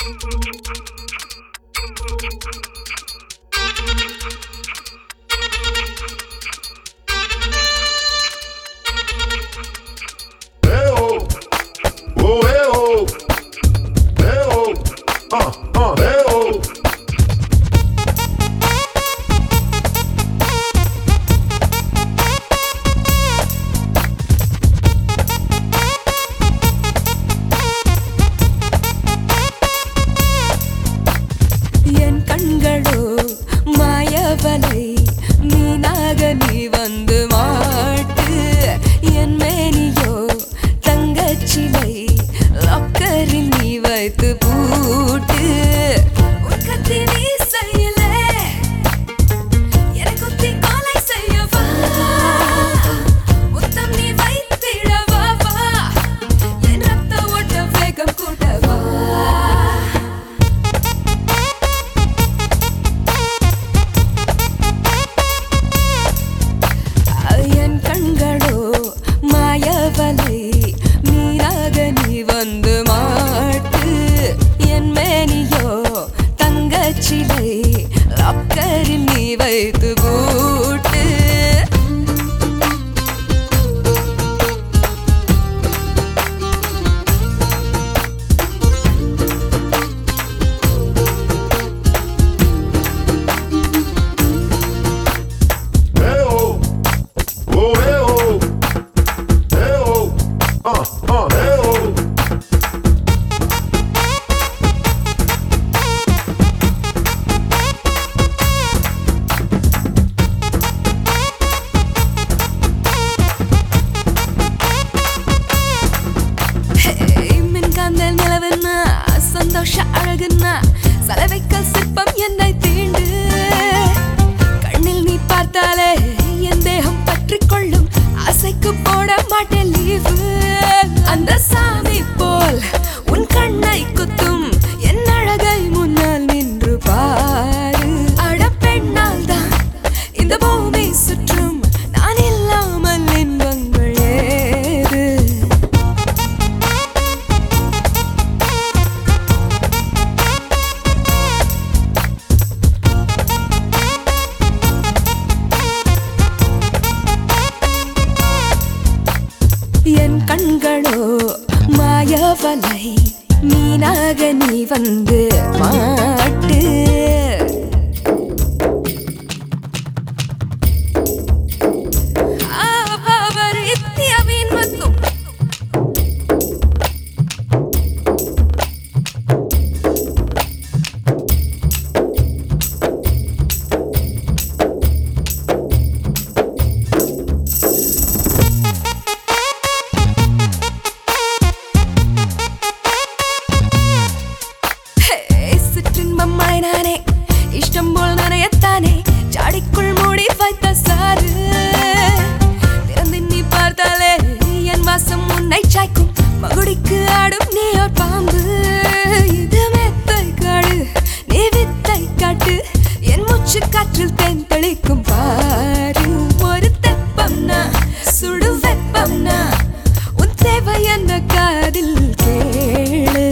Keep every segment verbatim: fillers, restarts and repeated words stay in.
சலவைக்கல் சிற்பம் என்னை தீண்டு கண்ணில் நீ பார்த்தாலே என் தேகம் பற்றிக் கொள்ளும் ஆசைக்கு போட மாட்டேன் லீவு அந்த சாமி போல் உன் கண்ணை குத்தும் என் அழகை முன்னால் நின்று பாரு அட பெண்ணால் தான் இந்த பூமி சுற்றும் நான் இல்லாமல் இன்பங்கள் ஏது என் கண்களோ மாயவலை மீனாக நீ வந்து மாட்டு இஷ்டம் போல் நனையத்தானே ஜாடிக்குள் மூடி வைத்த சாறு திறந்து நீ பார்த்தாலே என் வாசம் உன்னை சாய்க்கும் மகுடிக்கு ஆடும் நீ ஒரு பாம்பு இது மெத்தை காடு நீ வித்தை காட்டு என் மூச்சு காற்றில் தேன் தெளிக்கும் பாரு ஒரு தெப்பம்னா சுடு வெப்பம்னா உன் தேவை என்ன காதில் கேளு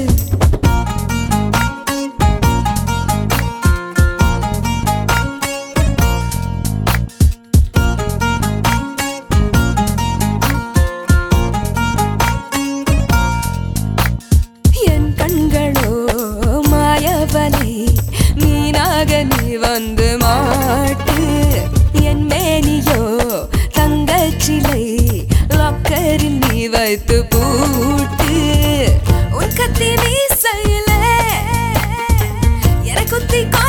கண்களோ மாயவலை மீனாக நீ வந்து மாட்டு என் மேனியோ தங்கச்சிலை லாக்கரில் நீ வைத்து பூட்டு உன் கத்தி நீ செய்யல எனக்கு